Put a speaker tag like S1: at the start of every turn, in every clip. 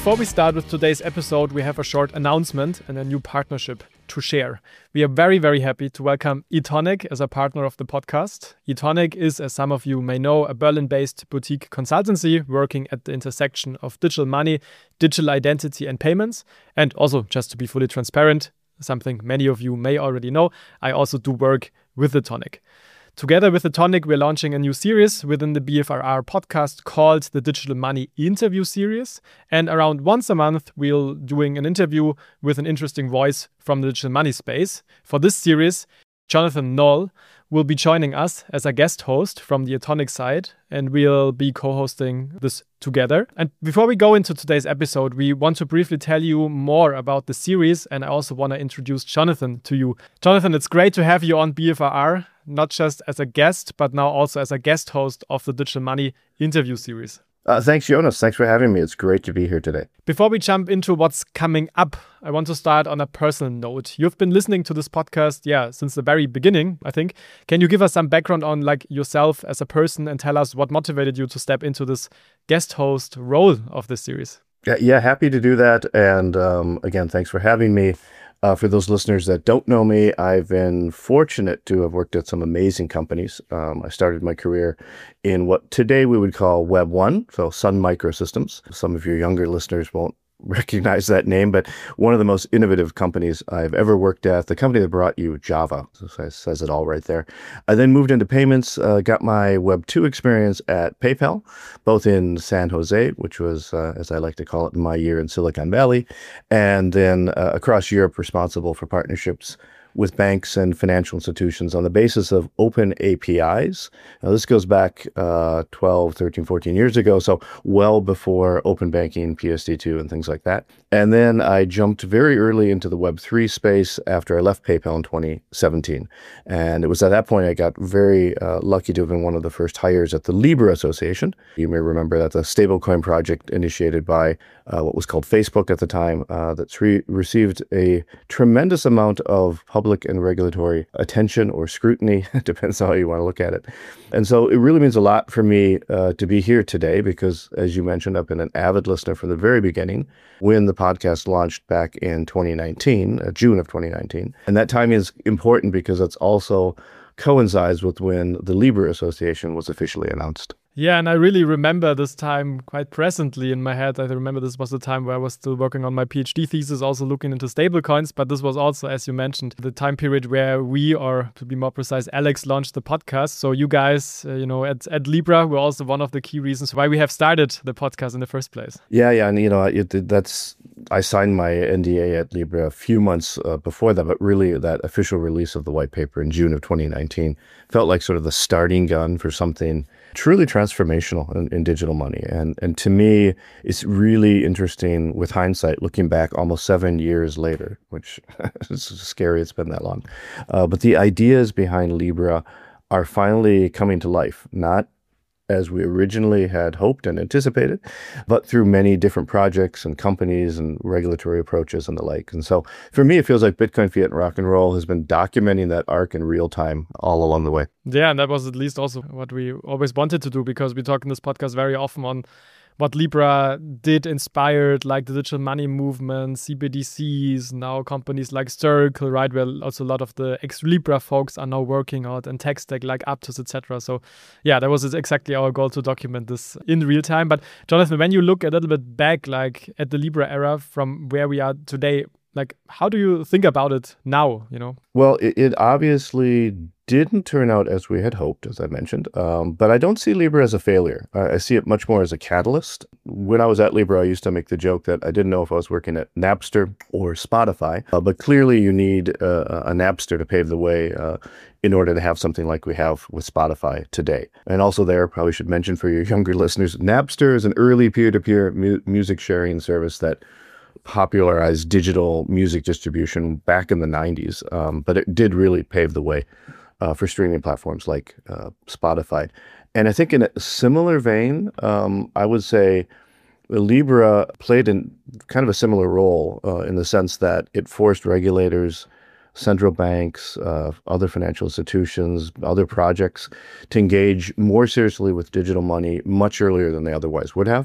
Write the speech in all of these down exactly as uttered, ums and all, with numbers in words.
S1: Before we start with today's episode, we have a short announcement and a new partnership to share. We are very, very happy to welcome eTonic as a partner of the podcast. eTonic is, as some of you may know, a Berlin-based boutique consultancy working at the intersection of digital money, digital identity and payments. And also, just to be fully transparent, something many of you may already know, I also do work with eTonic. Together with eTonic, we're launching a new series within the B F R R podcast called the Digital Money Interview Series. And around once a month, we'll doing an interview with an interesting voice from the digital money space. For this series, Jonathan Noll will be joining us as a guest host from the eTonic side, and we'll be co-hosting this together. And before we go into today's episode, we want to briefly tell you more about the series, and I also want to introduce Jonathan to you. Jonathan, it's great to have you on B F R R, not just as a guest, but now also as a guest host of the Digital Money Interview Series.
S2: Uh, thanks, Jonas. Thanks for having me. It's great to be here today.
S1: Before we jump into what's coming up, I want to start on a personal note. You've been listening to this podcast, yeah, since the very beginning, I think. Can you give us some background on like yourself as a person and tell us what motivated you to step into this guest host role of this series?
S2: Yeah, yeah happy to do that. And um, again, thanks for having me. Uh, for those listeners that don't know me, I've been fortunate to have worked at some amazing companies. Um, I started my career in what today we would call Web one, so Sun Microsystems. Some of your younger listeners won't recognize that name, but one of the most innovative companies I've ever worked at, the company that brought you Java, so it says it all right there. I then moved into payments, uh, got my Web two experience at PayPal, both in San Jose, which was, uh, as I like to call it, my year in Silicon Valley, and then uh, across Europe, responsible for partnerships with banks and financial institutions on the basis of open A P Is. Now, this goes back uh, twelve, thirteen, fourteen years ago, so well before open banking, P S D two, and things like that. And then I jumped very early into the Web three space after I left PayPal in twenty seventeen. And it was at that point I got very uh, lucky to have been one of the first hires at the Libra Association. You may remember that's a stablecoin project initiated by uh, what was called Facebook at the time uh, that's re- received a tremendous amount of public and regulatory attention or scrutiny, depends on how you want to look at it. And so it really means a lot for me uh, to be here today because, as you mentioned, I've been an avid listener from the very beginning when the podcast launched back in twenty nineteen, uh, June of twenty nineteen. And that timing is important because it's also coincides with when the Libra Association was officially announced.
S1: Yeah, and I really remember this time quite presently in my head. I remember this was the time where I was still working on my PhD thesis, also looking into stablecoins. But this was also, as you mentioned, the time period where we, or to be more precise, Alex launched the podcast. So you guys, uh, you know, at, at Libra were also one of the key reasons why we have started the podcast in the first place.
S2: Yeah, yeah. And, you know, it, that's I signed my N D A at Libra a few months uh, before that. But really, that official release of the white paper in June of twenty nineteen felt like sort of the starting gun for something truly transformational in, in digital money. And and to me, it's really interesting with hindsight, looking back almost seven years later, which is scary it's been that long. Uh, but the ideas behind Libra are finally coming to life, not as we originally had hoped and anticipated, but through many different projects and companies and regulatory approaches and the like. And so for me, it feels like Bitcoin, Fiat, and Rock and Roll has been documenting that arc in real time all along the way.
S1: Yeah, and that was at least also what we always wanted to do, because we talk in this podcast very often on what Libra did inspired, like the digital money movement, C B D Cs, now companies like Circle, right, where also a lot of the ex-Libra folks are now working out, and tech stack like Aptos, et cetera. So yeah, that was exactly our goal, to document this in real time. But Jonathan, when you look a little bit back, like at the Libra era from where we are today, like how do you think about it now, you know?
S2: Well, it, it obviously didn't turn out as we had hoped, as I mentioned, um, but I don't see Libra as a failure. I, I see it much more as a catalyst. When I was at Libra, I used to make the joke that I didn't know if I was working at Napster or Spotify, uh, but clearly you need uh, a Napster to pave the way uh, in order to have something like we have with Spotify today. And also there, probably should mention for your younger listeners, Napster is an early peer-to-peer mu- music sharing service that popularized digital music distribution back in the nineties, um, but it did really pave the way uh, for streaming platforms like uh, Spotify. And I think in a similar vein, um, I would say Libra played in kind of a similar role uh, in the sense that it forced regulators, central banks, uh, other financial institutions, other projects to engage more seriously with digital money much earlier than they otherwise would have.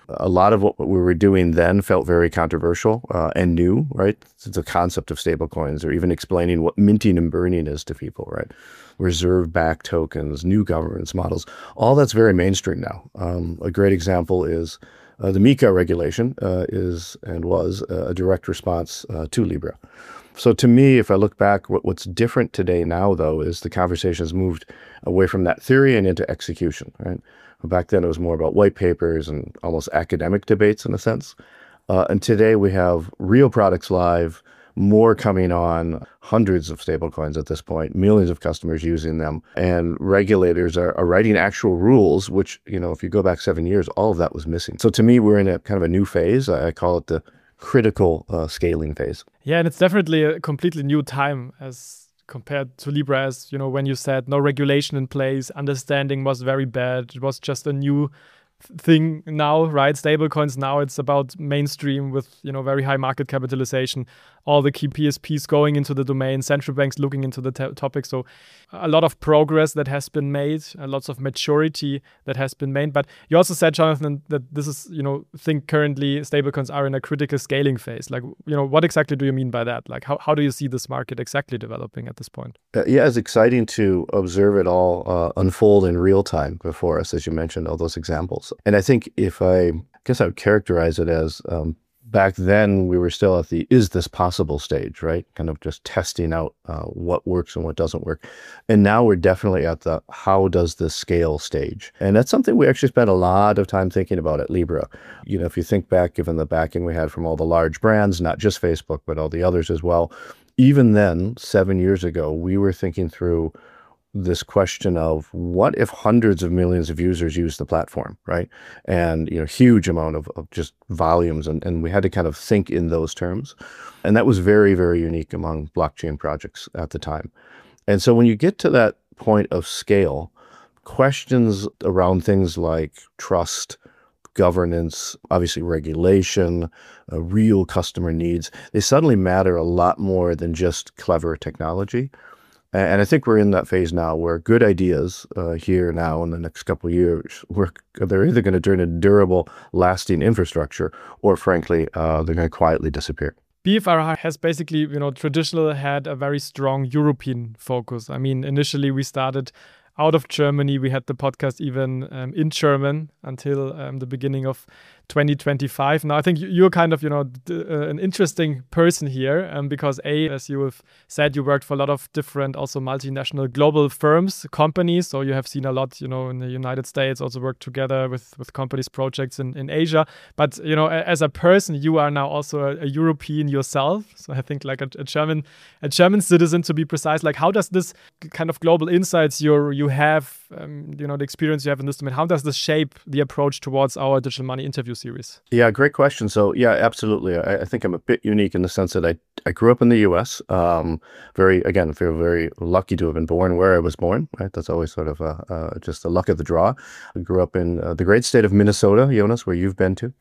S2: A lot of what we were doing then felt very controversial uh, and new, right? The concept of stablecoins, or even explaining what minting and burning is to people, right? Reserve-backed tokens, new governance models, all that's very mainstream now. Um, a great example is uh, the MiCA regulation uh, is and was a direct response uh, to Libra. So to me, if I look back, what, what's different today now, though, is the conversation has moved away from that theory and into execution, right? Back then, it was more about white papers and almost academic debates in a sense. Uh, and today, we have real products live, more coming on, hundreds of stablecoins at this point, millions of customers using them, and regulators are, are writing actual rules, which, you know, if you go back seven years, all of that was missing. So to me, we're in a kind of a new phase. I, I call it the critical uh, scaling phase.
S1: Yeah, and it's definitely a completely new time as compared to Libra, as, you know, when you said no regulation in place, understanding was very bad. It was just a new thing now, right? Stablecoins now, it's about mainstream with, you know, very high market capitalization, all the key P S Ps going into the domain, central banks looking into the t- topic. So a lot of progress that has been made, a lots of maturity that has been made. But you also said, Jonathan, that this is, you know, think currently stablecoins are in a critical scaling phase. Like, you know, what exactly do you mean by that? Like, how, how do you see this market exactly developing at this point?
S2: Uh, yeah, it's exciting to observe it all uh, unfold in real time before us, as you mentioned, all those examples. And I think if I, I guess I would characterize it as um, back then we were still at the is this possible stage, right? Kind of just testing out uh, what works and what doesn't work. And now we're definitely at the how does this scale stage. And that's something we actually spent a lot of time thinking about at Libra. You know, if you think back, given the backing we had from all the large brands, not just Facebook, but all the others as well, even then, seven years ago, we were thinking through this question of what if hundreds of millions of users use the platform, right? And, you know, huge amount of, of just volumes. And, and we had to kind of think in those terms. And that was very, very unique among blockchain projects at the time. And so when you get to that point of scale, questions around things like trust, governance, obviously regulation, uh, real customer needs, they suddenly matter a lot more than just clever technology. And I think we're in that phase now where good ideas uh, here now in the next couple of years, we're, they're either going to turn into durable, lasting infrastructure, or frankly, uh, they're going to quietly disappear.
S1: B F R has basically, you know, traditionally had a very strong European focus. I mean, initially we started out of Germany. We had the podcast even um, in German until um, the beginning of twenty twenty-five. Now, I think you're kind of, you know, d- uh, an interesting person here um, because A, as you have said, you worked for a lot of different also multinational global firms, companies. So you have seen a lot, you know, in the United States, also worked together with, with companies, projects in, in Asia. But, you know, as a person, you are now also a, a European yourself. So I think like a, a German a German citizen, to be precise. Like, how does this kind of global insights you're, you have, um, you know, the experience you have in this domain, how does this shape the approach towards our Digital Money interview series?
S2: Yeah, great question. So yeah, absolutely. I, I think I'm a bit unique in the sense that I, I grew up in the U S. Um, very, again, feel very lucky to have been born where I was born, right? That's always sort of a, uh, just the luck of the draw. I grew up in uh, the great state of Minnesota, Jonas, where you've been to.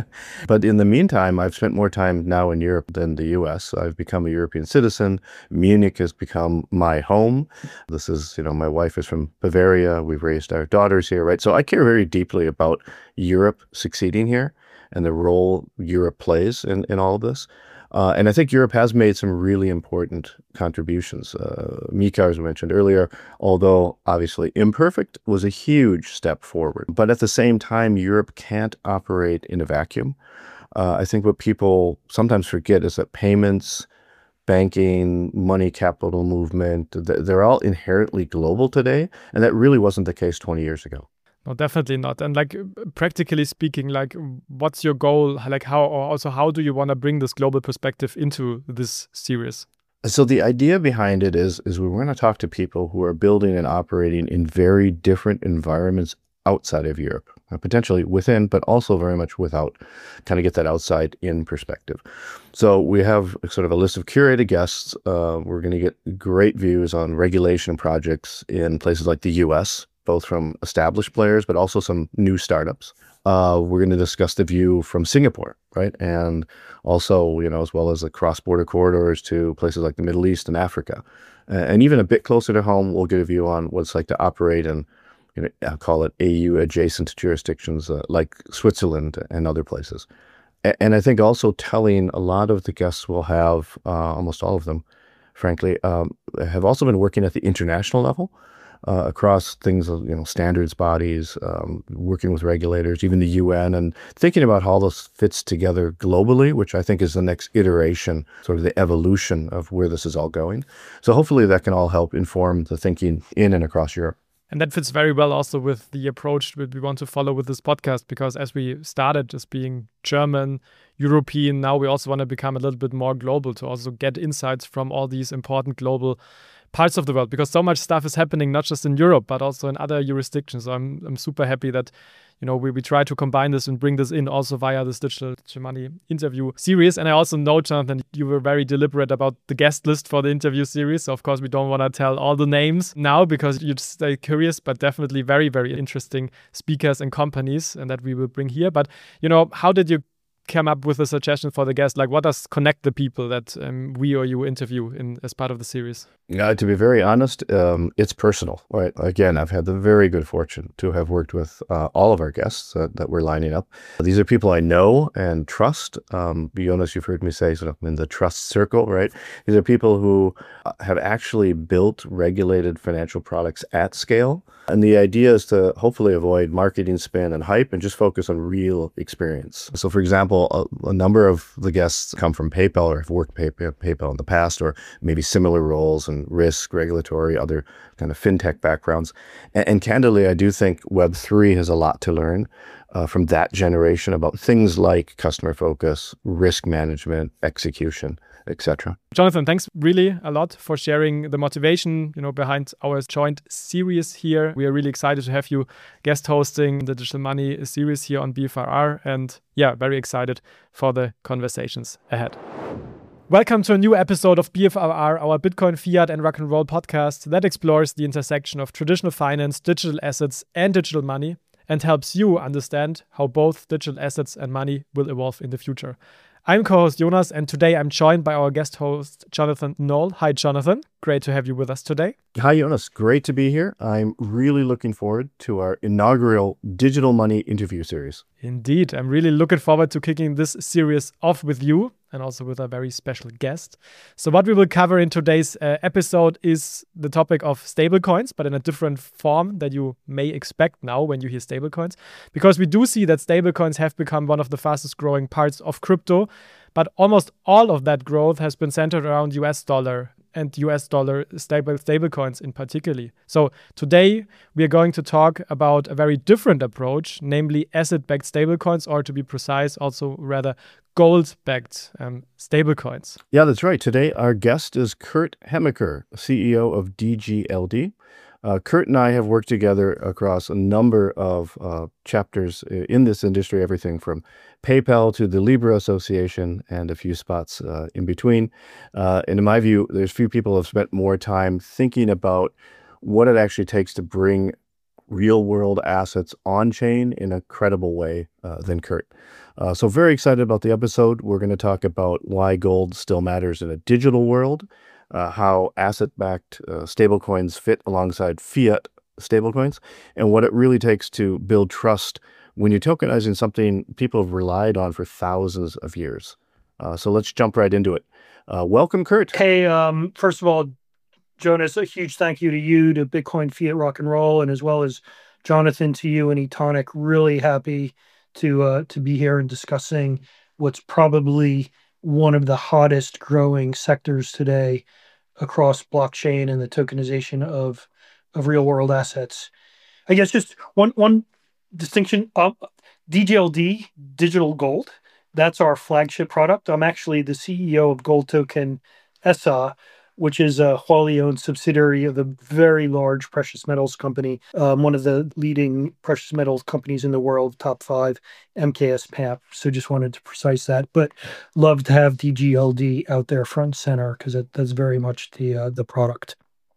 S2: But in the meantime, I've spent more time now in Europe than the U S. I've become a European citizen. Munich has become my home. This is, you know, my wife is from Bavaria. We've raised our daughters here, right? So I care very deeply about Europe succeeding here and the role Europe plays in, in all of this. Uh, and I think Europe has made some really important contributions. Uh, MiCA, as I mentioned earlier, although obviously imperfect, was a huge step forward. But at the same time, Europe can't operate in a vacuum. Uh, I think what people sometimes forget is that payments, banking, money capital movement, they're all inherently global today. And that really wasn't the case twenty years ago.
S1: No, definitely not. And like practically speaking, like what's your goal? Like how, or also how do you want to bring this global perspective into this series?
S2: So the idea behind it is, is we want to talk to people who are building and operating in very different environments outside of Europe, potentially within, but also very much without, kind of get that outside in perspective. So we have sort of a list of curated guests. Uh, we're going to get great views on regulation projects in places like the U S, both from established players, but also some new startups. Uh, we're going to discuss the view from Singapore, right? And also, you know, as well as the cross-border corridors to places like the Middle East and Africa. Uh, and even a bit closer to home, we'll get a view on what it's like to operate in you know, I'll call it A U adjacent jurisdictions uh, like Switzerland and other places. A- And I think also telling a lot of the guests will have, uh, almost all of them, frankly, um, have also been working at the international level uh, across things, you know, standards bodies, um, working with regulators, even the U N, and thinking about how this fits together globally, which I think is the next iteration, sort of the evolution of where this is all going. So hopefully that can all help inform the thinking in and across Europe.
S1: And that fits very well also with the approach that we want to follow with this podcast, because as we started just being German, European, now we also want to become a little bit more global to also get insights from all these important global parts of the world, because so much stuff is happening, not just in Europe, but also in other jurisdictions. So I'm, I'm super happy that, you know, we, we try to combine this and bring this in also via this Digital, Digital Money interview series. And I also know, Jonathan, you were very deliberate about the guest list for the interview series. So of course, we don't want to tell all the names now because you just stay curious, but definitely very, very interesting speakers and companies and that we will bring here. But, you know, how did you come up with a suggestion for the guest? Like, what does connect the people that um, we or you interview in as part of the series?
S2: Yeah, to be very honest, um, it's personal. Right? Again, I've had the very good fortune to have worked with uh, all of our guests uh, that we're lining up. These are people I know and trust. Um, Jonas, you've heard me say sort of in the trust circle, right? These are people who have actually built regulated financial products at scale. And the idea is to hopefully avoid marketing spin and hype and just focus on real experience. So, for example, a, a number of the guests come from PayPal or have worked pay, PayPal in the past, or maybe similar roles in risk, regulatory, other kind of fintech backgrounds. And, and candidly, I do think Web three has a lot to learn uh, from that generation about things like customer focus, risk management, execution, et cetera.
S1: Jonathan, thanks really a lot for sharing the motivation, you know, behind our joint series here. We are really excited to have you guest hosting the Digital Money series here on B F R R, and yeah, very excited for the conversations ahead. Welcome to a new episode of B F R R, our Bitcoin, Fiat, and Rock and Roll podcast that explores the intersection of traditional finance, digital assets, and digital money, and helps you understand how both digital assets and money will evolve in the future. I'm co-host Jonas, and today I'm joined by our guest host, Jonathan Knoll. Hi, Jonathan. Great to have you with us today.
S2: Hi, Jonas. Great to be here. I'm really looking forward to our inaugural Digital Money interview series.
S1: Indeed. I'm really looking forward to kicking this series off with you and also with a very special guest. So what we will cover in today's uh, episode is the topic of stablecoins, but in a different form that you may expect now when you hear stablecoins, because we do see that stablecoins have become one of the fastest growing parts of crypto, but almost all of that growth has been centered around U S dollar and U S dollar stable stablecoins in particular. So today we are going to talk about a very different approach, namely asset-backed stablecoins, or to be precise, also rather gold-backed um, stablecoins.
S2: Yeah, that's right. Today our guest is Kurt Hemaker, C E O of D G L D. Uh, Kurt and I have worked together across a number of uh, chapters in this industry, everything from PayPal to the Libra Association and a few spots uh, in between. Uh, and in my view, there's few people who have spent more time thinking about what it actually takes to bring real-world assets on-chain in a credible way uh, than Kurt. Uh, so very excited about the episode. We're going to talk about why gold still matters in a digital world, Uh, how asset-backed uh, stablecoins fit alongside fiat stablecoins, and what it really takes to build trust when you're tokenizing something people have relied on for thousands of years. Uh, so let's jump right into it. Uh, welcome, Kurt.
S3: Hey, um, first of all, Jonas, a huge thank you to you, to Bitcoin, Fiat, Rock and Roll, and as well as Jonathan, to you and eTonic. Really happy to uh, to be here and discussing what's probably one of the hottest growing sectors today across blockchain and the tokenization of of real world assets. I guess just one one distinction of D G L D, Digital Gold. That's our flagship product. I'm actually the C E O of Gold Token S A, which is a wholly owned subsidiary of a very large precious metals company, um, one of the leading precious metals companies in the world, top five, M K S P A P. So just wanted to precise that. But love to have D G L D out there front and center, because that, that's very much the uh, the product.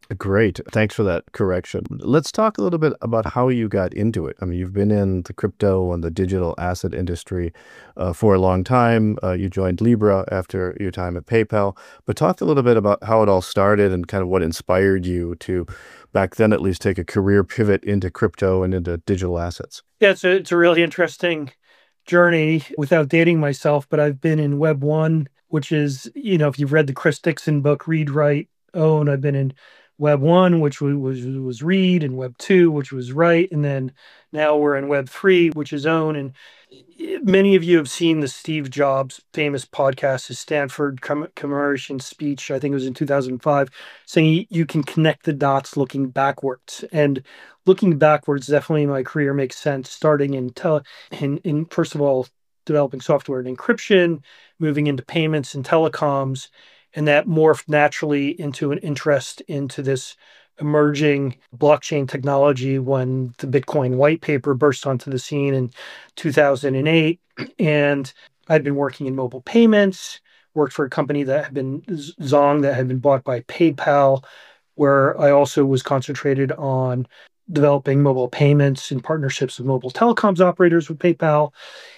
S2: Great. Thanks for that correction. Let's talk a little bit about how you got into it. I mean, you've been in the crypto and the digital asset industry uh, for a long time. Uh, you joined Libra after your time at PayPal, but talk a little bit about how it all started and kind of what inspired you to, back then at least, take a career pivot into crypto and into digital assets.
S3: Yeah, it's a, it's a really interesting journey without dating myself, but I've been in Web one, which is, you know, if you've read the Chris Dixon book, Read, Write, Own, I've been in Web one, which was, was, was read, and Web two, which was write. And then now we're in Web three, which is own. And many of you have seen the Steve Jobs famous podcast, his Stanford com- commemoration speech, I think it was in two thousand five, saying you can connect the dots looking backwards. And looking backwards, definitely in my career makes sense, starting in, tele- in, in first of all, developing software and encryption, moving into payments and telecoms, and that morphed naturally into an interest into this emerging blockchain technology when the Bitcoin white paper burst onto the scene in two thousand eight. And I'd been working in mobile payments, worked for a company that had been Zong that had been bought by PayPal, where I also was concentrated on developing mobile payments in partnerships with mobile telecoms operators with PayPal,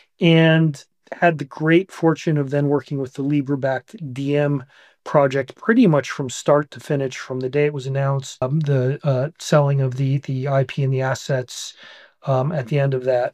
S3: and had the great fortune of then working with the Libra-backed Diem project pretty much from start to finish, from the day it was announced, um, the uh, selling of the the I P and the assets um, at the end of that.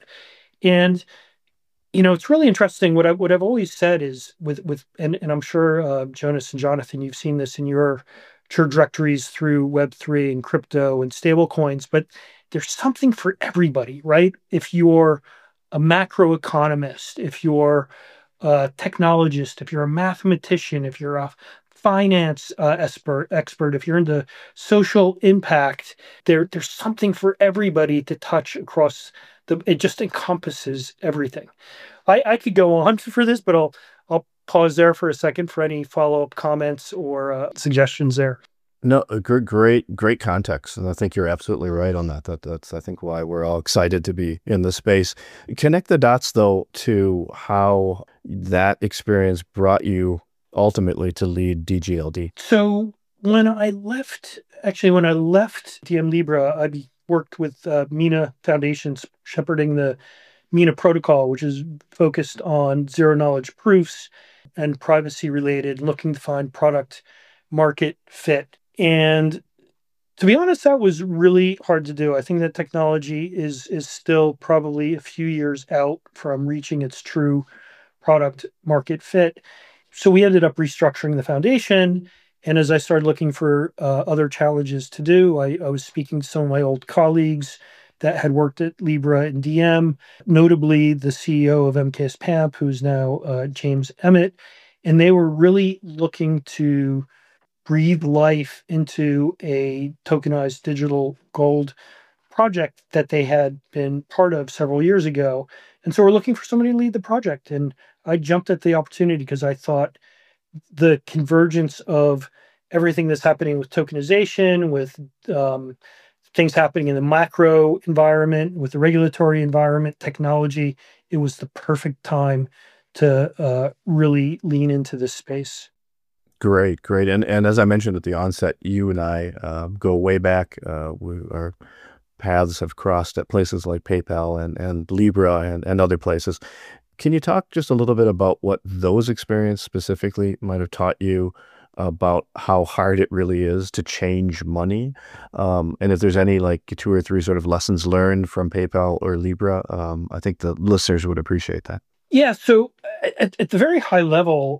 S3: And you know, it's really interesting. What I what I've always said is with with and and I'm sure uh, Jonas and Jonathan, you've seen this in your trajectories through Web three and crypto and stablecoins, but there's something for everybody, right? If you're a macroeconomist, if you're a technologist, if you're a mathematician, if you're a finance uh, expert, expert, if you're into social impact, there there's something for everybody to touch across the. It just encompasses everything. I, I could go on for this, but I'll I'll pause there for a second for any follow-up comments or uh, suggestions there.
S2: No, a great, great, great context, and I think you're absolutely right on that. That that's I think why we're all excited to be in this space. Connect the dots though to how that experience brought you ultimately to lead D G L D.
S3: So when I left, actually when I left Diem Libra, I worked with uh, Mina Foundations, shepherding the Mina protocol, which is focused on zero knowledge proofs and privacy related, looking to find product market fit. And to be honest, that was really hard to do. I think that technology is is still probably a few years out from reaching its true product market fit. So we ended up restructuring the foundation. And as I started looking for uh, other challenges to do, I, I was speaking to some of my old colleagues that had worked at Libra and Diem, notably the C E O of M K S P A M P, who's now uh, James Emmett. And they were really looking to breathe life into a tokenized digital gold project that they had been part of several years ago. And so we're looking for somebody to lead the project. And I jumped at the opportunity because I thought the convergence of everything that's happening with tokenization, with um, things happening in the macro environment, with the regulatory environment, technology, it was the perfect time to uh, really lean into this space.
S2: Great, great. And and as I mentioned at the onset, you and I uh, go way back. Uh, we, our paths have crossed at places like PayPal and, and Libra and, and other places. Can you talk just a little bit about what those experiences specifically might have taught you about how hard it really is to change money? Um, and if there's any like two or three sort of lessons learned from PayPal or Libra, um, I think the listeners would appreciate that.
S3: Yeah. So at, at the very high level,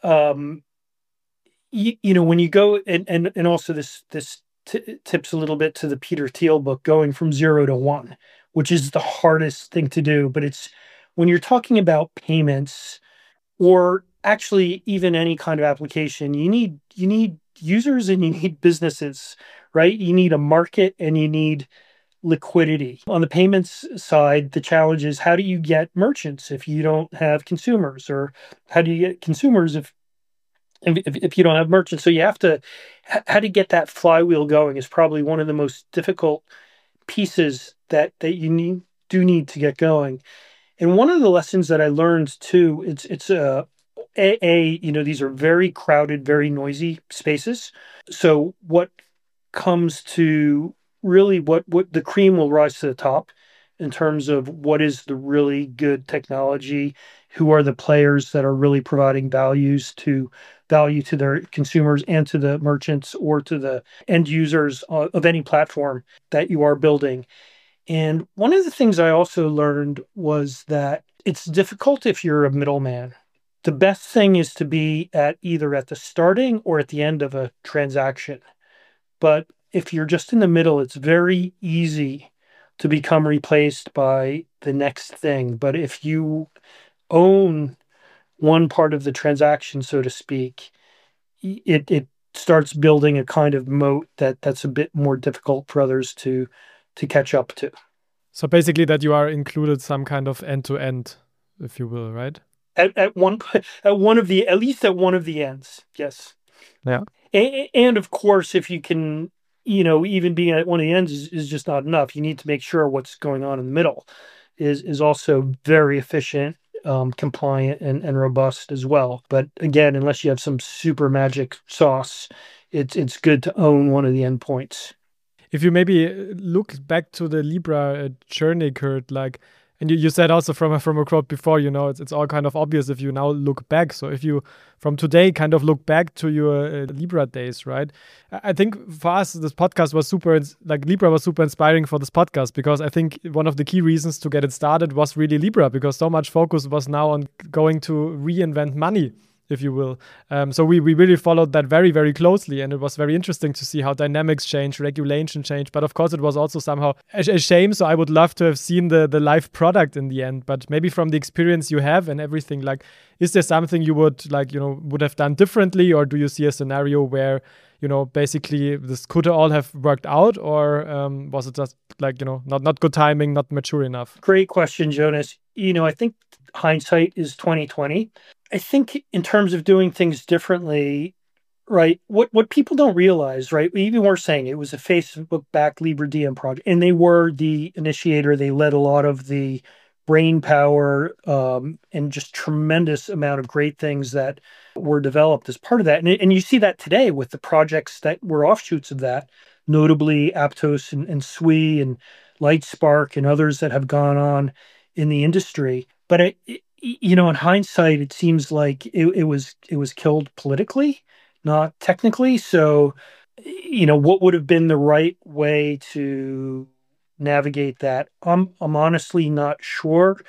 S3: um, you, you know, when you go and, and, and also this, this t- tips a little bit to the Peter Thiel book, going from zero to one, which is the hardest thing to do. But it's when you're talking about payments or actually even any kind of application, you need, you need users and you need businesses, right? You need a market and you need liquidity. On the payments side, the challenge is how do you get merchants if you don't have consumers, or how do you get consumers if if, if you don't have merchants? So you have to, how to get that flywheel going is probably one of the most difficult pieces that that you need do need to get going. And one of the lessons that I learned too, it's it's a a, a you know, these are very crowded, very noisy spaces. So what comes to really what, what the cream will rise to the top in terms of what is the really good technology, who are the players that are really providing values to value to their consumers and to the merchants or to the end users of any platform that you are building. And one of the things I also learned was that it's difficult if you're a middleman. The best thing is to be at either at the starting or at the end of a transaction. But if you're just in the middle, it's very easy to become replaced by the next thing. But if you own one part of the transaction, so to speak, it it starts building a kind of moat that that's a bit more difficult for others to to catch up to.
S1: So basically that you are included some kind of end-to-end, if you will, right?
S3: At at one at one of the at least at one of the ends, yes.
S1: Yeah.
S3: And, and of course, if you can, you know, even being at one of the ends is, is just not enough. You need to make sure what's going on in the middle is is also very efficient, um, compliant, and, and robust as well. But again, unless you have some super magic sauce, it's it's good to own one of the endpoints.
S1: If you maybe look back to the Libra uh, journey, Kurt, like, and you, you said also from a, from a quote before, you know, it's it's all kind of obvious if you now look back. So if you from today kind of look back to your uh, Libra days, right? I think for us this podcast was super, like Libra was super inspiring for this podcast because I think one of the key reasons to get it started was really Libra because so much focus was now on going to reinvent money, if you will. Um, so we, we really followed that very, very closely. And it was very interesting to see how dynamics change, regulation change. But of course, it was also somehow a, a shame. So I would love to have seen the, the live product in the end. But maybe from the experience you have and everything, like, is there something you would, like, you know, would have done differently? Or do you see a scenario where, you know, basically this could all have worked out? Or um, was it just like, you know, not, not good timing, not mature enough?
S3: Great question, Jonas. You know, I think hindsight is twenty twenty. I think in terms of doing things differently, right, what, what people don't realize, right, we even were saying it was a Facebook-backed Libra D M project, and they were the initiator. They led a lot of the brain power um, and just tremendous amount of great things that were developed as part of that. And, and you see that today with the projects that were offshoots of that, notably Aptos and, and S W I and Lightspark and others that have gone on in the industry. But it, it, you know, in hindsight, it seems like it, it was it was killed politically, not technically. So, you know, what would have been the right way to navigate that? I'm I'm honestly not sure.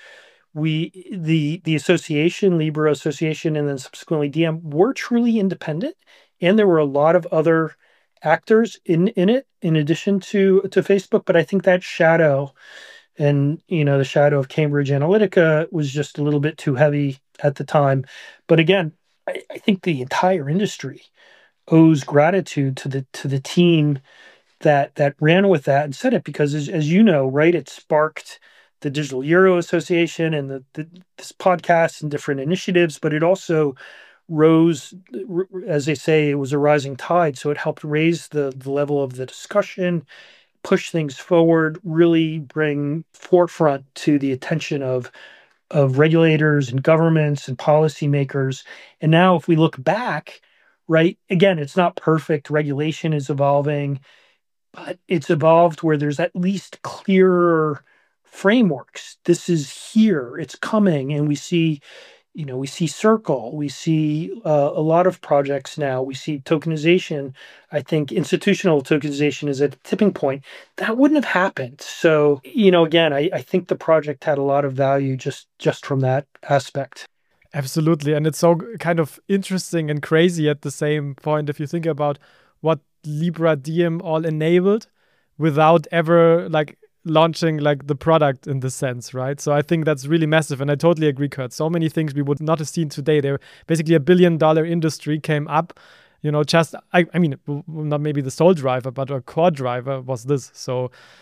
S3: We the the association, Libra Association, and then subsequently D M were truly independent, and there were a lot of other actors in in it in addition to to Facebook. But I think that shadow. And, you know, the shadow of Cambridge Analytica was just a little bit too heavy at the time. But again, I, I think the entire industry owes gratitude to the to the team that that ran with that and said it because, as, as you know, right, it sparked the Digital Euro Association and the, the this podcast and different initiatives, but it also rose, as they say, it was a rising tide. So it helped raise the, the level of the discussion, push things forward, really bring forefront to the attention of of regulators and governments and policymakers. And now if we look back, right, again, it's not perfect. Regulation is evolving, but it's evolved where there's at least clearer frameworks. This is here, it's coming. And we see, you know, we see Circle, we see uh, a lot of projects now, we see tokenization. I think institutional tokenization is at a tipping point. That wouldn't have happened. So, you know, again, I, I think the project had a lot of value just, just from that aspect.
S1: Absolutely. And it's so kind of interesting and crazy at the same point if you think about what Libra D M all enabled without ever like launching like the product in this sense, right? So I think that's really massive. And I totally agree, Kurt. So many things we would not have seen today. They're basically a billion dollar industry came up, you know, just, I, I mean, not maybe the sole driver, but a core driver was this. So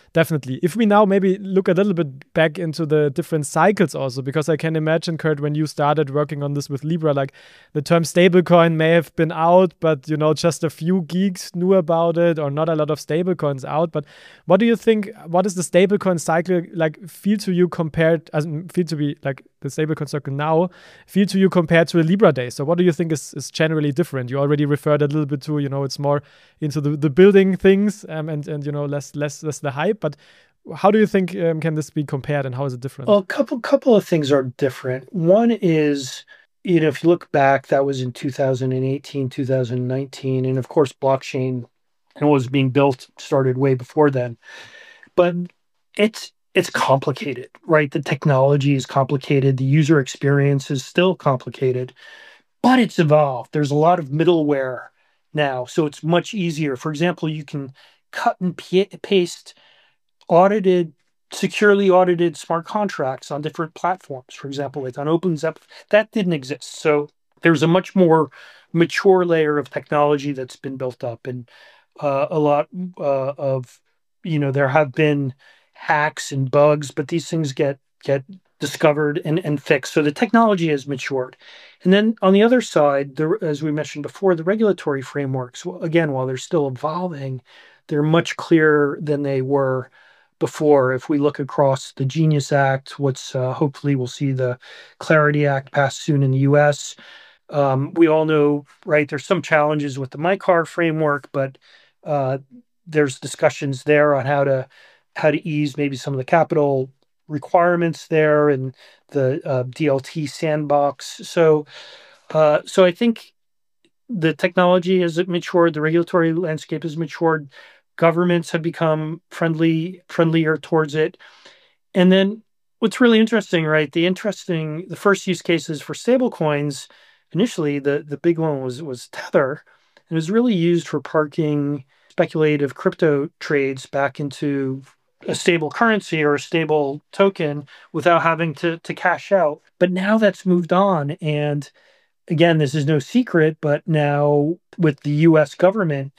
S1: definitely. If we now maybe look a little bit back into the different cycles also, because I can imagine, Kurt, when you started working on this with Libra, like the term stablecoin may have been out, but you know, just a few geeks knew about it, or not a lot of stablecoins out. But what do you think? What is the stablecoin cycle like feel to you compared, as feel to be like the stablecoin cycle now feel to you compared to a Libra day? So what do you think is, is generally different? You already referred a little bit to, you know, it's more into the, the building things um, and and you know less less less the hype. But how do you think um, can this be compared, and how is it different?
S3: Well, a couple couple of things are different. One is, you know, if you look back, that was in two thousand eighteen, two thousand nineteen, and of course, blockchain and what was being built started way before then. But it's it's complicated, right? The technology is complicated. The user experience is still complicated, but it's evolved. There's a lot of middleware now, so it's much easier. For example, you can cut and paste audited, securely audited smart contracts on different platforms. For example, it's on OpenZep. That didn't exist. So there's a much more mature layer of technology that's been built up, and uh, a lot uh, of, you know, there have been hacks and bugs, but these things get get discovered and, and fixed. So the technology has matured. And then on the other side, the, as we mentioned before, the regulatory frameworks, well, again, while they're still evolving, they're much clearer than they were before. If we look across the Genius Act, what's uh, hopefully we'll see the Clarity Act passed soon in the U S. Um, we all know, right, there's some challenges with the MiCAR framework, but uh, there's discussions there on how to how to ease maybe some of the capital requirements there, and the uh, D L T sandbox. So, uh, so I think the technology has matured, the regulatory landscape has matured, governments have become friendly, friendlier towards it. And then what's really interesting, right? The interesting, the first use cases for stablecoins, initially, the, the big one was, was Tether. It was really used for parking speculative crypto trades back into a stable currency or a stable token without having to, to cash out. But now that's moved on. And again, this is no secret, but now with the U S government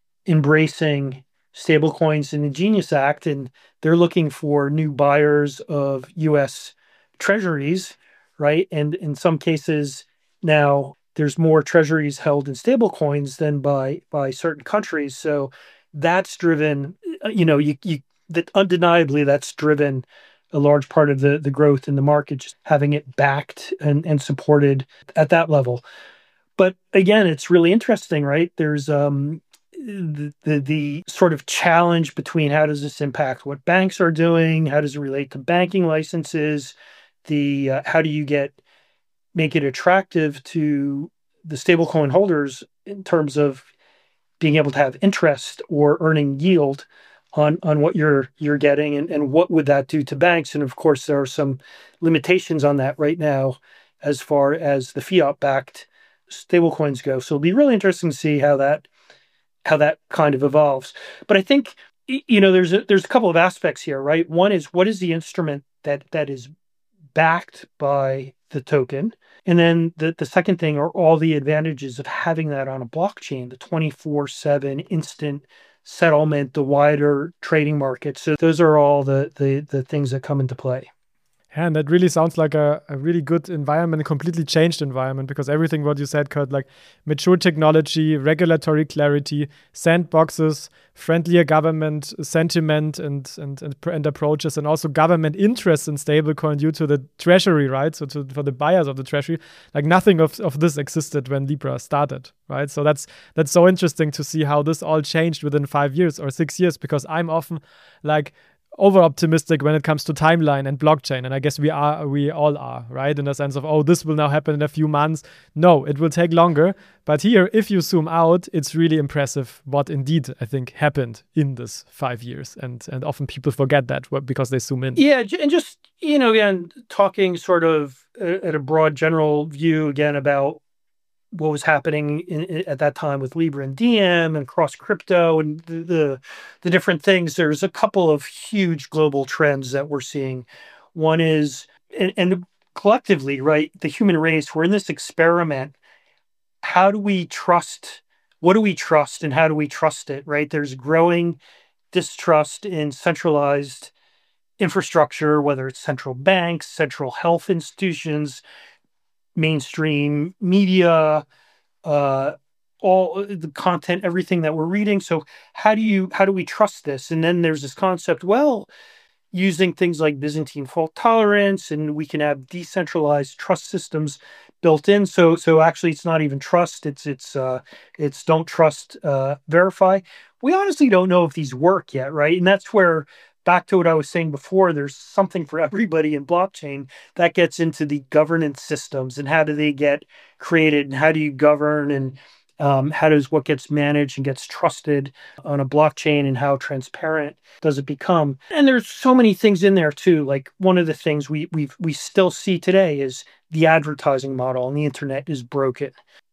S3: embracing stablecoins in the Genius Act, and they're looking for new buyers of U S treasuries, right? And in some cases now there's more treasuries held in stablecoins than by by certain countries. So that's driven, you know, you you that undeniably that's driven a large part of the the growth in the market, just having it backed and, and supported at that level. But again, it's really interesting, right? There's um the, the the sort of challenge between how does this impact what banks are doing, how does it relate to banking licenses, the uh, how do you get make it attractive to the stablecoin holders in terms of being able to have interest or earning yield on on what you're you're getting, and, and what would that do to banks? And of course, there are some limitations on that right now as far as the fiat-backed stablecoins go. So it'll be really interesting to see how that how that kind of evolves. But I think, you know, there's a, there's a couple of aspects here, right? One is, what is the instrument that that is backed by the token? And then the, the second thing are all the advantages of having that on a blockchain, the twenty-four seven instant settlement, the wider trading market. So those are all the the the things that come into play.
S1: Yeah, and that really sounds like a, a really good environment, a completely changed environment, because everything what you said, Kurt, like mature technology, regulatory clarity, sandboxes, friendlier government sentiment and and and, and approaches, and also government interest in stablecoin due to the treasury, right? So to, for the buyers of the treasury, like nothing of, of this existed when Libra started, right? So that's that's so interesting to see how this all changed within five years or six years, because I'm often like over optimistic when it comes to timeline and blockchain, and I guess we are we all are, right, in the sense of, oh, this will now happen in a few months. No, it will take longer. But here, if you zoom out, it's really impressive what indeed I think happened in this five years, and and often people forget that because they zoom in.
S3: Yeah, and just, you know, again, talking sort of at a broad general view again about what was happening in, in, at that time with Libra and Diem and cross crypto and the, the the different things. There's a couple of huge global trends that we're seeing. One is, and, and collectively, right, the human race, we're in this experiment. How do we trust? What do we trust, and how do we trust it? Right? There's growing distrust in centralized infrastructure, whether it's central banks, central health institutions, mainstream media, uh, all the content, everything that we're reading. So how do you how do we trust this? And then there's this concept, well, using things like Byzantine fault tolerance, and we can have decentralized trust systems built in. So so actually it's not even trust, it's it's uh it's don't trust, uh verify. We honestly don't know if these work yet, right? And that's where, back to what I was saying before, there's something for everybody in blockchain. That gets into the governance systems and how do they get created and how do you govern, and um, how does what gets managed and gets trusted on a blockchain, and how transparent does it become? And there's so many things in there too. Like one of the things we we we still see today is the advertising model on the internet is broken.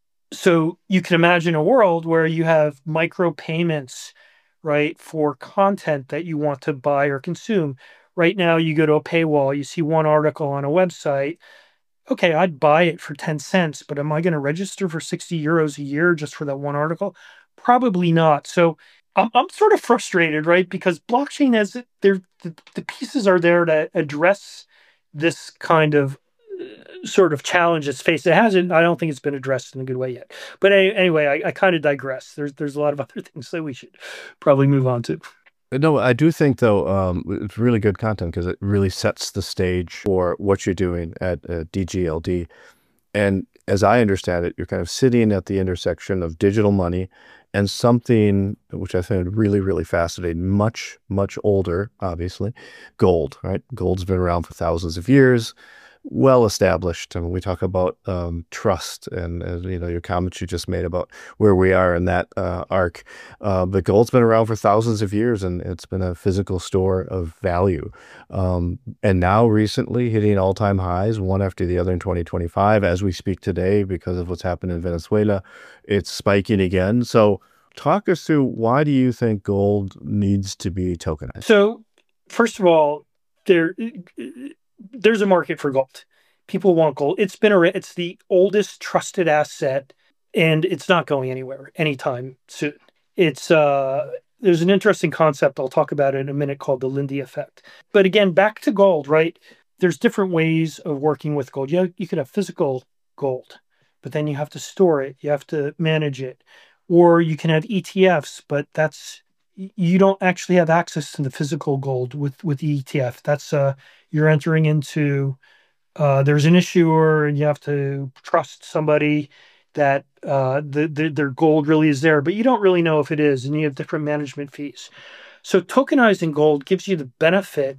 S3: So you can imagine a world where you have micro payments, right, for content that you want to buy or consume. Right now, you go to a paywall, you see one article on a website. Okay, I'd buy it for ten cents, but am I going to register for sixty euros a year just for that one article? Probably not. So I'm, I'm sort of frustrated, right? Because blockchain has, there, the, the pieces are there to address this kind of uh, sort of challenge it's faced. It hasn't, I don't think it's been addressed in a good way yet. But any, anyway, I, I kind of digress. There's, there's a lot of other things that we should probably move on to.
S2: No, I do think, though, um, it's really good content because it really sets the stage for what you're doing at uh, D G L D. And as I understand it, you're kind of sitting at the intersection of digital money and something which I find really, really fascinating, much, much older, obviously, gold, right? Gold's been around for thousands of years, well established. And when we talk about um, trust and, uh, you know, your comments you just made about where we are in that uh, arc, uh, but gold's been around for thousands of years and it's been a physical store of value. Um, and now recently hitting all-time highs, one after the other in twenty twenty-five. As we speak today, because of what's happened in Venezuela, it's spiking again. So talk us through, why do you think gold needs to be tokenized?
S3: So first of all, there... there's a market for gold. People want gold. It's been a, it's the oldest trusted asset, and it's not going anywhere anytime soon. It's uh, there's an interesting concept I'll talk about in a minute called the Lindy effect. But again, back to gold, right? There's different ways of working with gold. You you could have physical gold, but then you have to store it. You have to manage it, or you can have E T Fs, but that's you don't actually have access to the physical gold with with the E T F. That's uh, you're entering into, uh, there's an issuer and you have to trust somebody that uh, the, the, their gold really is there, but you don't really know if it is, and you have different management fees. So tokenizing gold gives you the benefit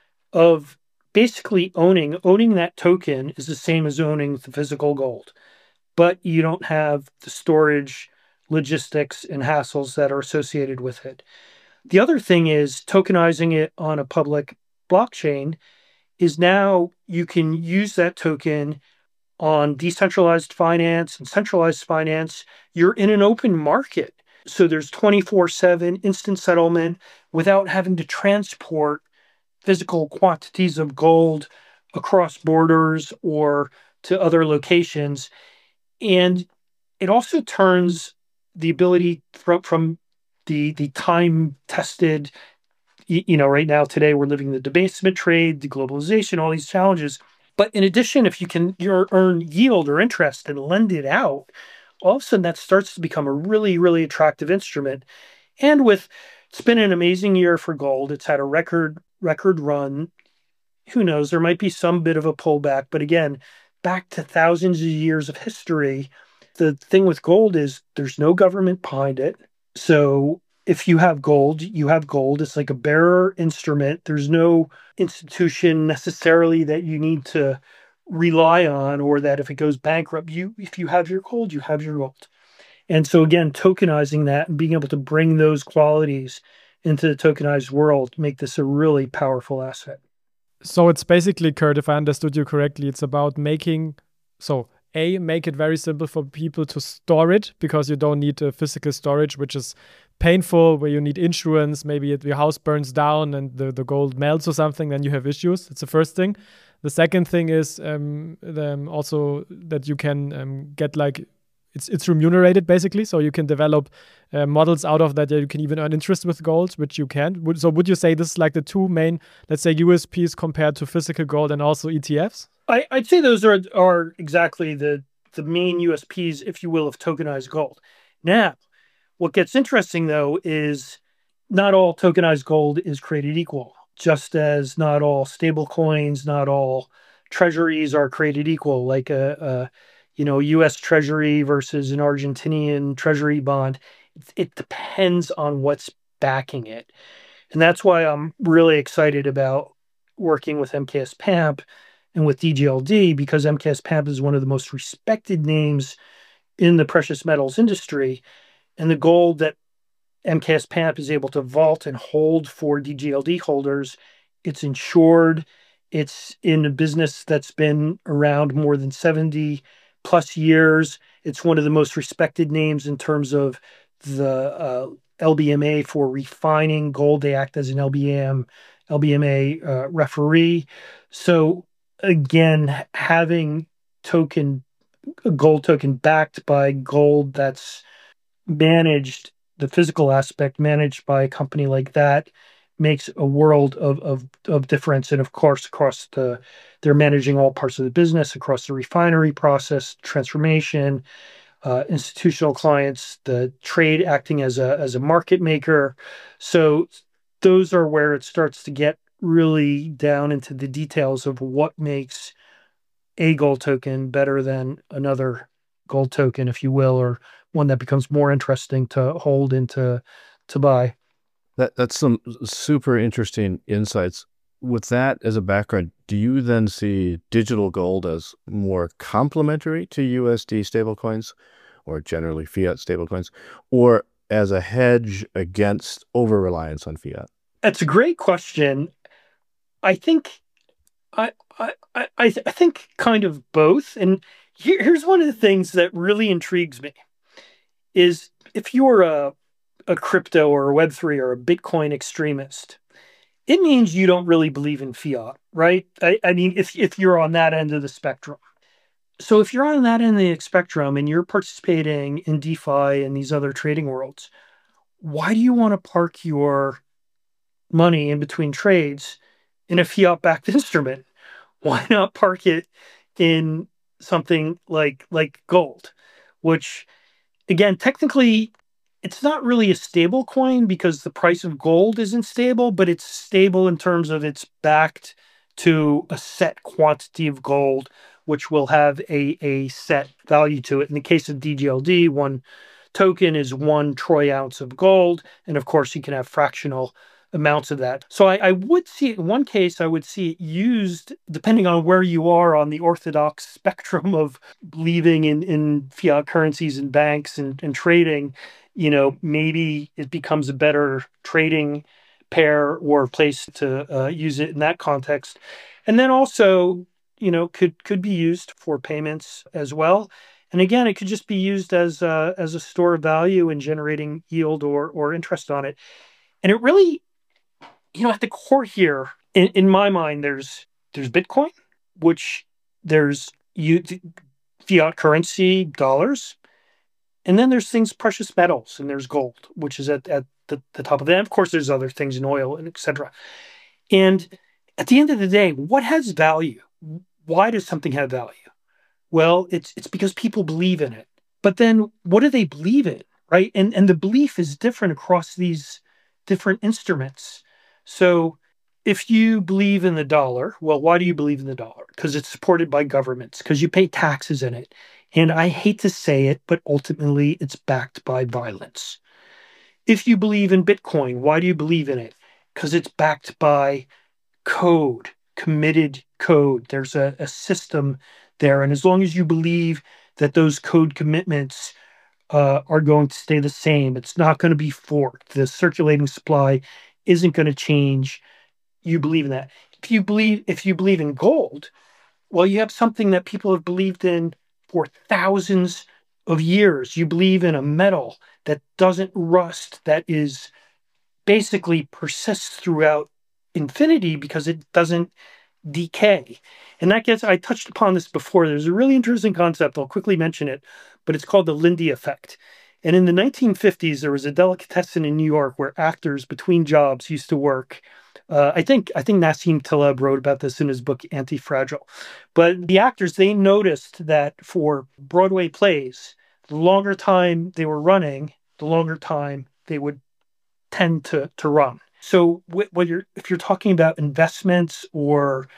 S3: of basically owning, owning that token is the same as owning the physical gold, but you don't have the storage, logistics, and hassles that are associated with it. The other thing is tokenizing it on a public blockchain is now you can use that token on decentralized finance and centralized finance. You're in an open market. So there's twenty-four seven instant settlement without having to transport physical quantities of gold across borders or to other locations. And it also turns the ability from, from the, the time-tested, you know, right now, today, we're living the debasement trade, deglobalization, all these challenges. But in addition, if you can you're, earn yield or interest and lend it out, all of a sudden that starts to become a really, really attractive instrument. And with, it's been an amazing year for gold. It's had a record, record run. Who knows? There might be some bit of a pullback. But again, back to thousands of years of history, the thing with gold is there's no government behind it. So if you have gold, you have gold. It's like a bearer instrument. There's no institution necessarily that you need to rely on, or that if it goes bankrupt, you if you have your gold, you have your gold. And so again, tokenizing that and being able to bring those qualities into the tokenized world make this a really powerful asset.
S1: So it's basically, Kurt, if I understood you correctly, it's about making, so A, make it very simple for people to store it, because you don't need a physical storage, which is painful, where you need insurance, maybe it, your house burns down and the, the gold melts or something, then you have issues. It's the first thing. The second thing is um, the, also that you can um, get like it's it's remunerated basically. So you can develop uh, models out of that. You can even earn interest with gold, which you can. Would, so would you say this is like the two main, let's say, U S Ps compared to physical gold and also E T Fs?
S3: I, I'd say those are are exactly the the main U S Ps, if you will, of tokenized gold. Now, what gets interesting though is not all tokenized gold is created equal, just as not all stable coins, not all treasuries are created equal, like a, a you know, U S treasury versus an Argentinian treasury bond. It, it depends on what's backing it. And that's why I'm really excited about working with M K S P A M P and with D G L D, because M K S P A M P is one of the most respected names in the precious metals industry. And the gold that M K S P A M P is able to vault and hold for D G L D holders, it's insured. It's in a business that's been around more than seventy plus years. It's one of the most respected names in terms of the uh, L B M A for refining gold. They act as an L B M, L B M A uh, referee. So again, having token, a gold token backed by gold that's managed, the physical aspect managed by a company like that, makes a world of, of, of difference. And of course, across the, they're managing all parts of the business, across the refinery process, transformation, uh, institutional clients, the trade acting as a, as a market maker. So those are where it starts to get really down into the details of what makes a gold token better than another gold token, if you will, or one that becomes more interesting to hold and to, to buy.
S2: That that's some super interesting insights. With that as a background, do you then see digital gold as more complementary to U S D stablecoins, or generally fiat stablecoins, or as a hedge against over-reliance on fiat?
S3: That's a great question. I think I I I, I think kind of both. And here, here's one of the things that really intrigues me is if you're a a crypto or a Web three or a Bitcoin extremist, it means you don't really believe in fiat, right? I, I mean, if, if you're on that end of the spectrum. So if you're on that end of the spectrum and you're participating in DeFi and these other trading worlds, why do you want to park your money in between trades in a fiat-backed instrument? Why not park it in something like like gold, which, again, technically, it's not really a stable coin because the price of gold isn't stable, but it's stable in terms of it's backed to a set quantity of gold, which will have a, a set value to it. In the case of D G L D, one token is one troy ounce of gold. And of course, you can have fractional amounts of that. So I, I would see it, in one case, I would see it used, depending on where you are on the orthodox spectrum of believing in, in fiat currencies and banks and, and trading. You know, maybe it becomes a better trading pair or place to uh, use it in that context. And then also, you know, could could be used for payments as well. And again, it could just be used as a, as a store of value and generating yield or or interest on it. And it really, you know, at the core here, in, in my mind, there's there's Bitcoin, which there's you, fiat currency, dollars. And then there's things, precious metals, and there's gold, which is at, at the, the top of that. Of course, there's other things in oil and et cetera. And at the end of the day, what has value? Why does something have value? Well, it's it's because people believe in it. But then what do they believe in, right? And, and the belief is different across these different instruments. So if you believe in the dollar, well, why do you believe in the dollar? Because it's supported by governments, because you pay taxes in it. And I hate to say it, but ultimately it's backed by violence. If you believe in Bitcoin, why do you believe in it? Because it's backed by code, committed code. There's a, a system there. And as long as you believe that those code commitments uh, are going to stay the same, it's not going to be forked. The circulating supply isn't going to change. You believe in that. If you believe, if you believe in gold, well, you have something that people have believed in for thousands of years. You believe in a metal that doesn't rust, that is basically persists throughout infinity because it doesn't decay. And that gets, I touched upon this before. There's a really interesting concept. I'll quickly mention it, but it's called the Lindy effect. And in the nineteen fifties, there was a delicatessen in New York where actors between jobs used to work. Uh, I think I think Nassim Taleb wrote about this in his book Anti-Fragile. But the actors, they noticed that for Broadway plays, the longer time they were running, the longer time they would tend to to run. So wh- what you're, if you're talking about investments or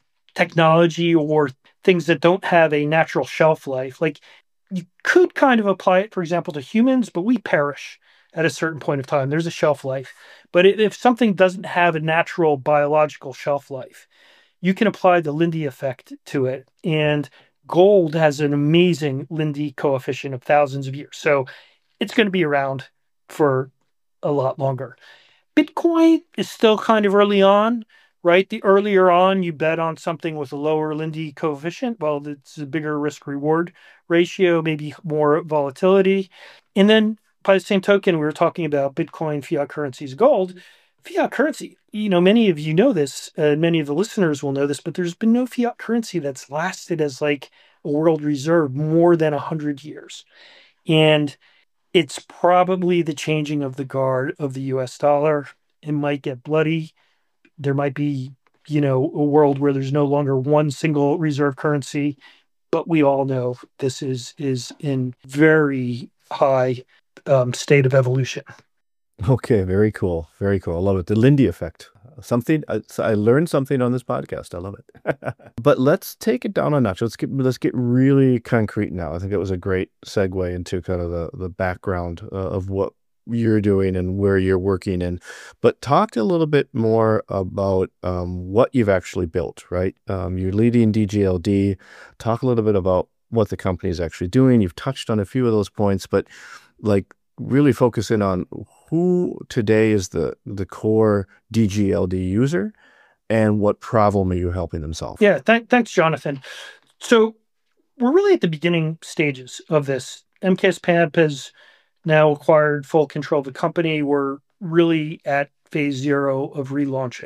S3: technology or things that don't have a natural shelf life, like you could kind of apply it, for example, to humans, but we perish at a certain point of time. There's a shelf life. But i- if something doesn't have a natural biological shelf life, you can apply the Lindy effect to it. And gold has an amazing Lindy coefficient of thousands of years. So it's going to be around for a lot longer. Bitcoin is still kind of early on, right? The earlier on you bet on something with a lower Lindy coefficient, well, it's a bigger risk reward ratio, maybe more volatility. And then by the same token, we were talking about Bitcoin, fiat currencies, gold. Fiat currency, you know, many of you know this, uh, many of the listeners will know this, but there's been no fiat currency that's lasted as like a world reserve more than one hundred years. And it's probably the changing of the guard of the U S dollar. It might get bloody. There might be, you know, a world where there's no longer one single reserve currency, but we all know this is is in very high um, state of evolution.
S2: Okay, very cool. Very cool. I love it. The Lindy effect. Something I, so I learned something on this podcast. I love it. But let's take it down a notch. Let's get let's get really concrete now. I think it was a great segue into kind of the the background uh, of what you're doing and where you're working in. But talk a little bit more about um, what you've actually built, right? Um, you're leading D G L D. Talk a little bit about what the company is actually doing. You've touched on a few of those points, but like really focus in on who today is the the core D G L D user and what problem are you helping them solve?
S3: Yeah, th- thanks, Jonathan. So we're really at the beginning stages of this. M K S P A M P has now acquired full control of the company. We're really at phase zero of relaunching.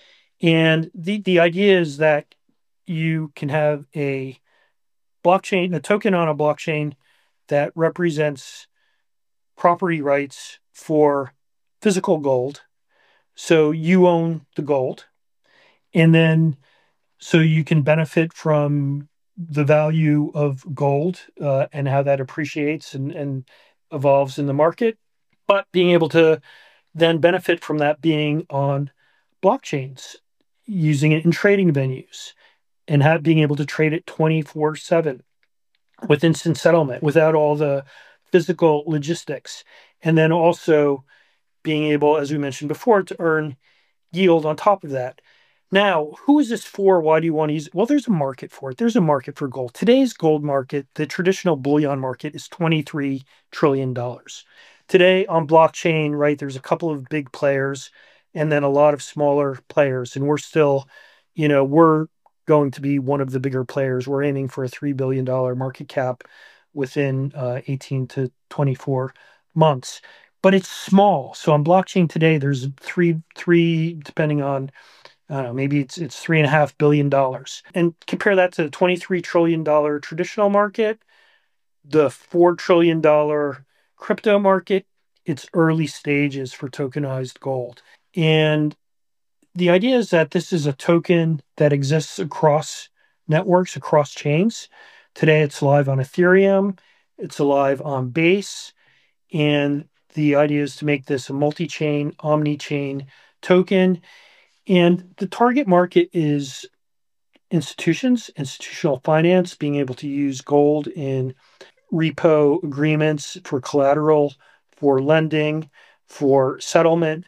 S3: And the, the idea is that you can have a blockchain, a token on a blockchain that represents property rights for physical gold. So you own the gold. And then so you can benefit from the value of gold uh, and how that appreciates and, and evolves in the market, but being able to then benefit from that being on blockchains, using it in trading venues, and have, being able to trade it twenty-four seven with instant settlement without all the physical logistics. And then also being able, as we mentioned before, to earn yield on top of that. Now, who is this for? Why do you want to use it? Well, there's a market for it. There's a market for gold. Today's gold market, the traditional bullion market, is twenty-three trillion dollars. Today on blockchain, right, there's a couple of big players and then a lot of smaller players. And we're still, you know, we're going to be one of the bigger players. We're aiming for a three billion dollars market cap within uh, eighteen to twenty-four months. But it's small. So on blockchain today, there's three, three, depending on, I don't know, maybe it's it's three and a half billion dollars. And compare that to the twenty-three trillion dollars traditional market, the four trillion dollars crypto market. It's early stages for tokenized gold. And the idea is that this is a token that exists across networks, across chains. Today it's live on Ethereum, it's live on Base, and the idea is to make this a multi-chain, omni-chain token. And the target market is institutions, institutional finance, being able to use gold in repo agreements for collateral, for lending, for settlement.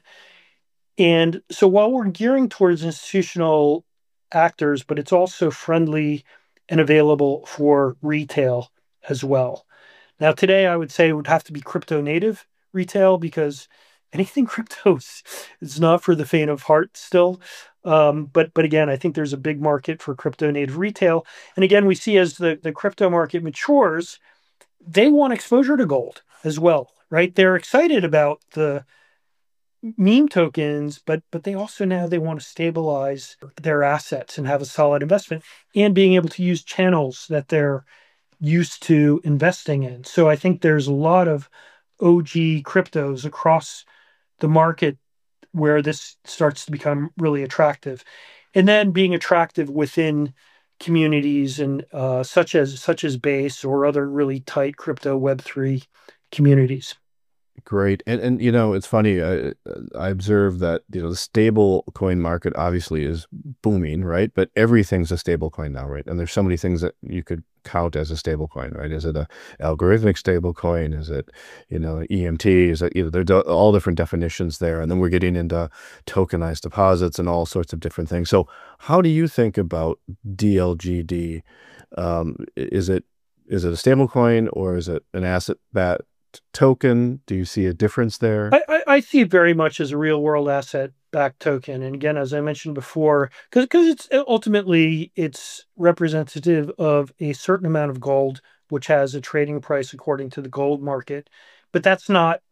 S3: And so while we're gearing towards institutional actors, but it's also friendly and available for retail as well. Now, today I would say it would have to be crypto native retail because anything crypto is, is not for the faint of heart still. Um, but but again, I think there's a big market for crypto native retail. And again, we see as the, the crypto market matures, they want exposure to gold as well, right? They're excited about the meme tokens, but but they also now they want to stabilize their assets and have a solid investment and being able to use channels that they're used to investing in. So I think there's a lot of O G cryptos across the market where this starts to become really attractive. And then being attractive within communities and uh, such as such as Base or other really tight crypto Web three communities.
S2: Great. And, and you know, it's funny. I, I observe that, you know, the stable coin market obviously is booming, right? But everything's a stable coin now, right? And there's so many things that you could count as a stable coin, right? Is it a algorithmic stable coin? Is it, you know, E M T? Is it, you know, there's all different definitions there. And then we're getting into tokenized deposits and all sorts of different things. So how do you think about D L G D? Um, is it, is it a stable coin or is it an asset backed token? Do you see a difference there?
S3: I, I, I see it very much as a real world asset backed token. And again, as I mentioned before, because because it's ultimately it's representative of a certain amount of gold, which has a trading price according to the gold market. But that's not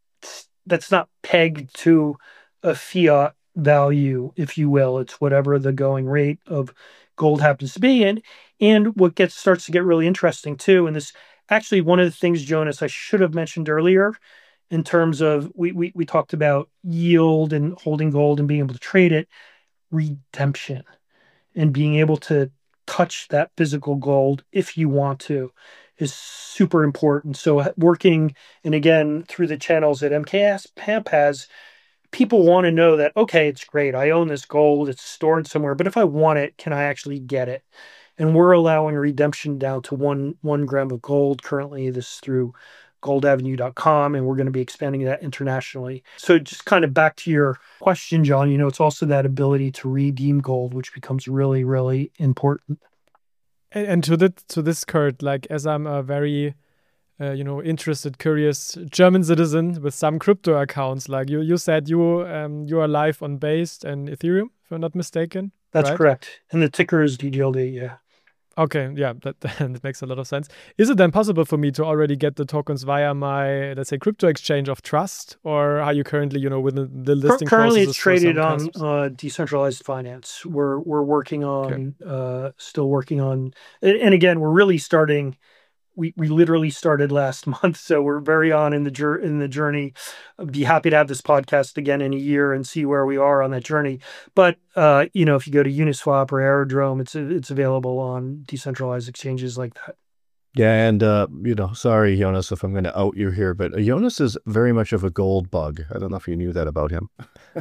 S3: that's not pegged to a fiat value, if you will. It's whatever the going rate of gold happens to be. And and what gets starts to get really interesting too, and this actually, one of the things, Jonas, I should have mentioned earlier in terms of we, we, we talked about yield and holding gold and being able to trade it, redemption and being able to touch that physical gold if you want to is super important. So working, and again, through the channels that M K S P A M P has, people want to know that, okay, it's great. I own this gold. It's stored somewhere. But if I want it, can I actually get it? And we're allowing redemption down to one one gram of gold currently. This is through gold avenue dot com, and we're going to be expanding that internationally. So just kind of back to your question, John, you know, it's also that ability to redeem gold, which becomes really, really important.
S1: And, and to, the, to this, Kurt, like as I'm a very, uh, you know, interested, curious German citizen with some crypto accounts, like you, you said you, um, you are live on Base and Ethereum, if I'm not mistaken.
S3: That's
S1: right?
S3: correct. And the ticker is D G L D, yeah.
S1: Okay, yeah, that, that makes a lot of sense. Is it then possible for me to already get the tokens via my, let's say, crypto exchange of trust, or are you currently, you know, within the listing
S3: Currently,
S1: processes
S3: it's traded on
S1: customers?
S3: uh, decentralized finance. We're we're working on, okay. uh, still working on, and, and again, we're really starting. We we literally started last month, so we're very on in the jur- in the journey. I'd be happy to have this podcast again in a year and see where we are on that journey. But uh, you know, if you go to Uniswap or Aerodrome, it's it's available on decentralized exchanges like that.
S2: Yeah, and uh, you know, sorry, Jonas, if I'm going to out you here, but Jonas is very much of a gold bug. I don't know if you knew that about him.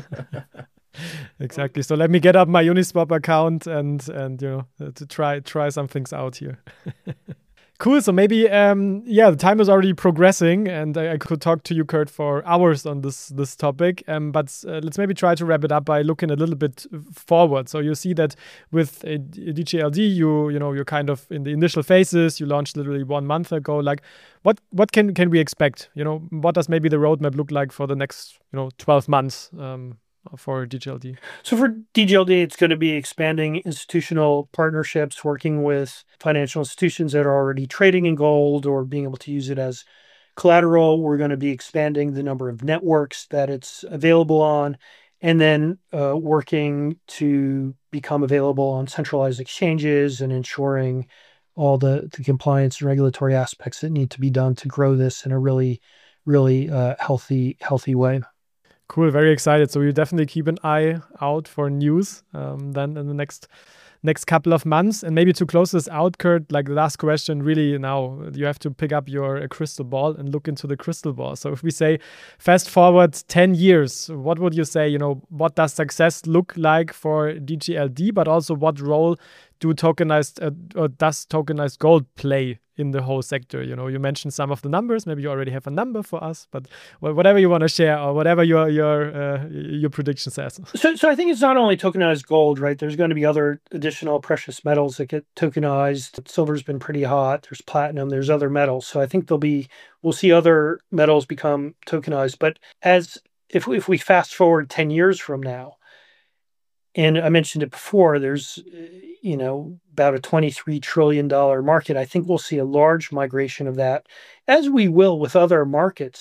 S1: Exactly. So let me get up my Uniswap account and and you know to try try some things out here. Cool. So maybe, um, yeah, the time is already progressing, and I, I could talk to you, Kurt, for hours on this this topic. Um, but uh, let's maybe try to wrap it up by looking a little bit forward. So you see that with uh, D G L D, you you know you're kind of in the initial phases. You launched literally one month ago. Like, what what can can we expect? You know, what does maybe the roadmap look like for the next you know twelve months? Um, for D G L D?
S3: So for D G L D, it's going to be expanding institutional partnerships, working with financial institutions that are already trading in gold or being able to use it as collateral. We're going to be expanding the number of networks that it's available on, and then uh, working to become available on centralized exchanges and ensuring all the, the compliance and regulatory aspects that need to be done to grow this in a really, really uh, healthy, healthy way.
S1: Cool, very excited. So we'll definitely keep an eye out for news um, then in the next next couple of months. And maybe to close this out, Kurt, like the last question, really now you have to pick up your uh, crystal ball and look into the crystal ball. So if we say fast forward ten years, what would you say, you know, what does success look like for D G L D, but also what role do tokenized uh, or does tokenized gold play in the whole sector? You know, you mentioned some of the numbers. Maybe you already have a number for us, but whatever you want to share or whatever your your uh, your prediction says.
S3: So, so I think it's not only tokenized gold, right? There's going to be other additional precious metals that get tokenized. Silver's been pretty hot. There's platinum. There's other metals. So I think there'll be we'll see other metals become tokenized. But as if if we fast forward ten years from now, and I mentioned it before, there's, you know, about a twenty-three trillion dollars market. I think we'll see a large migration of that, as we will with other markets,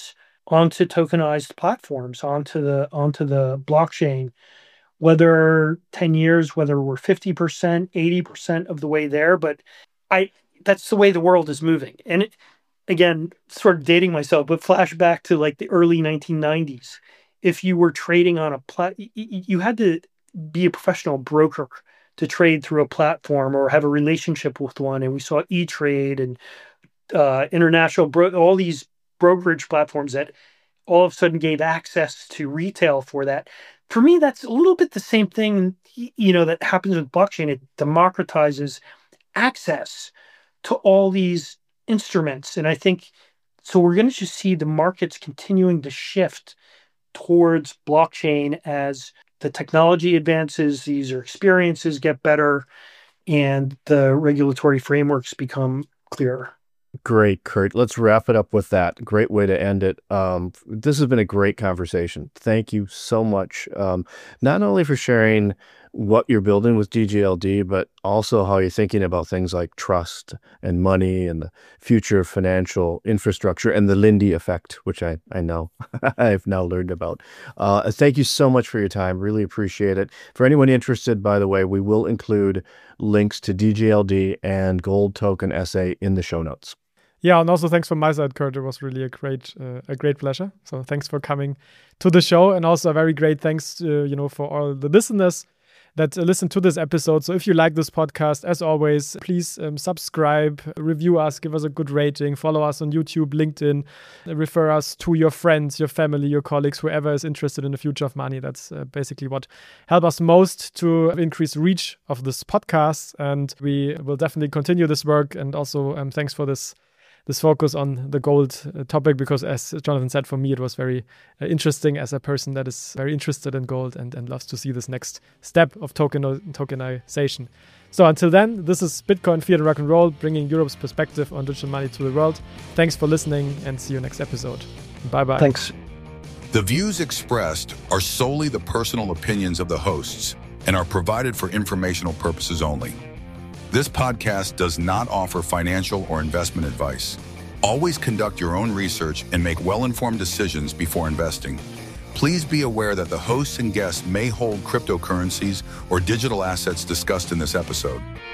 S3: onto tokenized platforms, onto the onto the blockchain. Whether ten years, whether we're fifty percent, eighty percent of the way there, but I that's the way the world is moving. And it, again, sort of dating myself, but flashback to like the early nineteen nineties. If you were trading on a plat, you had to be a professional broker to trade through a platform or have a relationship with one. And we saw E-Trade and uh, international, bro- all these brokerage platforms that all of a sudden gave access to retail for that. For me, that's a little bit the same thing, you know, that happens with blockchain. It democratizes access to all these instruments. And I think, so we're going to just see the markets continuing to shift towards blockchain as the technology advances, these experiences get better, and the regulatory frameworks become clearer.
S2: Great, Kurt. Let's wrap it up with that. Great way to end it. Um, this has been a great conversation. Thank you so much, um, not only for sharing what you're building with D G L D, but also how you're thinking about things like trust and money and the future of financial infrastructure and the Lindy effect, which I, I know I've now learned about. Uh, thank you so much for your time. Really appreciate it. For anyone interested, by the way, we will include links to D G L D and Gold Token S A in the show notes.
S1: Yeah, and also thanks from my side, Kurt. It was really a great, uh, a great pleasure. So thanks for coming to the show, and also a very great thanks, to, you know, for all the listeners that uh, listen to this episode. So if you like this podcast, as always, please um, subscribe, review us, give us a good rating, follow us on YouTube, LinkedIn, uh, refer us to your friends, your family, your colleagues, whoever is interested in the future of money. That's uh, basically what helps us most to increase reach of this podcast. And we will definitely continue this work. And also um, thanks for this this focus on the gold uh, topic, because as Jonathan said, for me, it was very uh, interesting as a person that is very interested in gold and, and loves to see this next step of token tokenization. So until then, this is Bitcoin, Fiat, and Rock and Roll, bringing Europe's perspective on digital money to the world. Thanks for listening, and see you next episode. Bye-bye.
S3: Thanks.
S4: The views expressed are solely the personal opinions of the hosts and are provided for informational purposes only. This podcast does not offer financial or investment advice. Always conduct your own research and make well-informed decisions before investing. Please be aware that the hosts and guests may hold cryptocurrencies or digital assets discussed in this episode.